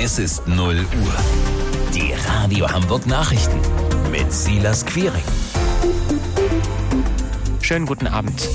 Es ist 0 Uhr. Die Radio Hamburg Nachrichten mit Silas Quiring. Schönen guten Abend.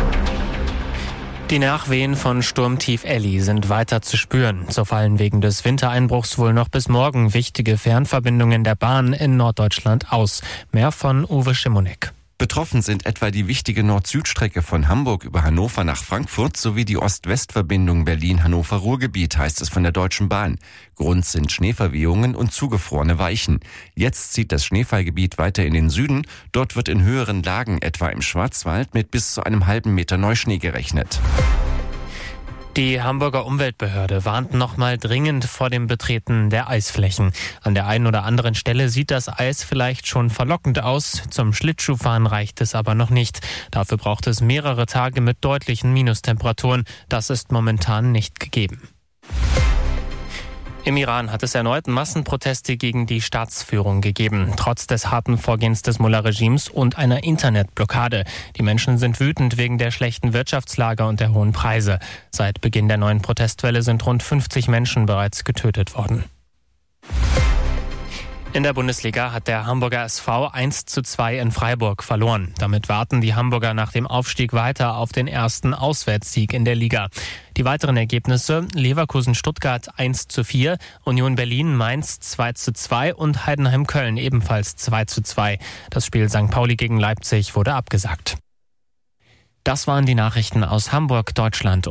Die Nachwehen von Sturmtief Elli sind weiter zu spüren. So fallen wegen des Wintereinbruchs wohl noch bis morgen wichtige Fernverbindungen der Bahn in Norddeutschland aus. Mehr von Uwe Schimonek. Betroffen sind etwa die wichtige Nord-Süd-Strecke von Hamburg über Hannover nach Frankfurt sowie die Ost-West-Verbindung Berlin-Hannover-Ruhrgebiet, heißt es von der Deutschen Bahn. Grund sind Schneeverwehungen und zugefrorene Weichen. Jetzt zieht das Schneefallgebiet weiter in den Süden. Dort wird in höheren Lagen, etwa im Schwarzwald, mit bis zu einem halben Meter Neuschnee gerechnet. Die Hamburger Umweltbehörde warnt nochmal dringend vor dem Betreten der Eisflächen. An der einen oder anderen Stelle sieht das Eis vielleicht schon verlockend aus. Zum Schlittschuhfahren reicht es aber noch nicht. Dafür braucht es mehrere Tage mit deutlichen Minustemperaturen. Das ist momentan nicht gegeben. Im Iran hat es erneut Massenproteste gegen die Staatsführung gegeben, trotz des harten Vorgehens des Mullah-Regimes und einer Internetblockade. Die Menschen sind wütend wegen der schlechten Wirtschaftslage und der hohen Preise. Seit Beginn der neuen Protestwelle sind rund 50 Menschen bereits getötet worden. In der Bundesliga hat der Hamburger SV 1:2 in Freiburg verloren. Damit warten die Hamburger nach dem Aufstieg weiter auf den ersten Auswärtssieg in der Liga. Die weiteren Ergebnisse: Leverkusen-Stuttgart 1:4, Union Berlin-Mainz 2:2 und Heidenheim-Köln ebenfalls 2:2. Das Spiel St. Pauli gegen Leipzig wurde abgesagt. Das waren die Nachrichten aus Hamburg, Deutschland.